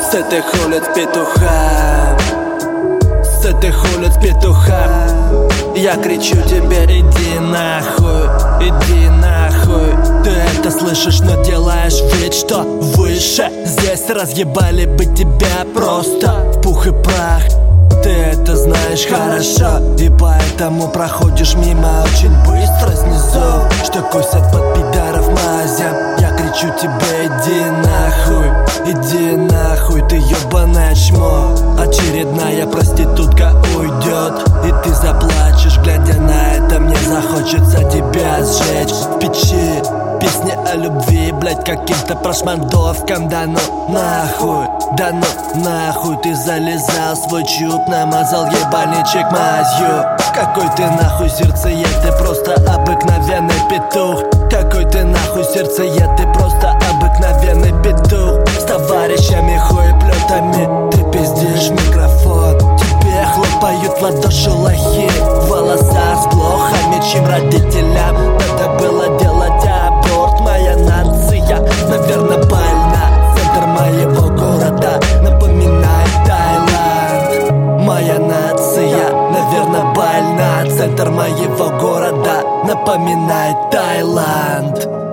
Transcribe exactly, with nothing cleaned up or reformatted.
С этих улиц петуха, с этих улиц петуха я кричу тебе: иди нахуй, иди нахуй. Ты это слышишь, но делаешь вид, что выше. Здесь разъебали бы тебя просто в пух и прах. Ты это знаешь хорошо, и поэтому проходишь мимо очень быстро снизу, что косят под пидоров мазям. Я кричу тебе: иди нахуй, иди нахуй, ты ёбаное чмо. Очередная проститутка уйдет, и ты заплачешь, глядя на это. Мне захочется тебя сжечь в печи. Песни о любви, блять, каким-то прошмандовкам. Да ну нахуй, да ну нахуй. Ты залезал в свой чуб, намазал ебальничек мазью. Какой ты нахуй сердцеед, ты просто обыкновенный петух. Какой ты нахуй сердцеед, ты просто обыкновенный петух. С товарищами хуеплетами ты пиздишь микрофон. Тебе хлопают в ладоши лохи, в волосах с блохами, чьим родителям надо было делать аборт. Моя нация, наверное, больна. Центр моего города напоминает Таиланд. Моя нация, наверное, больна. Центр моего города напоминает Таиланд.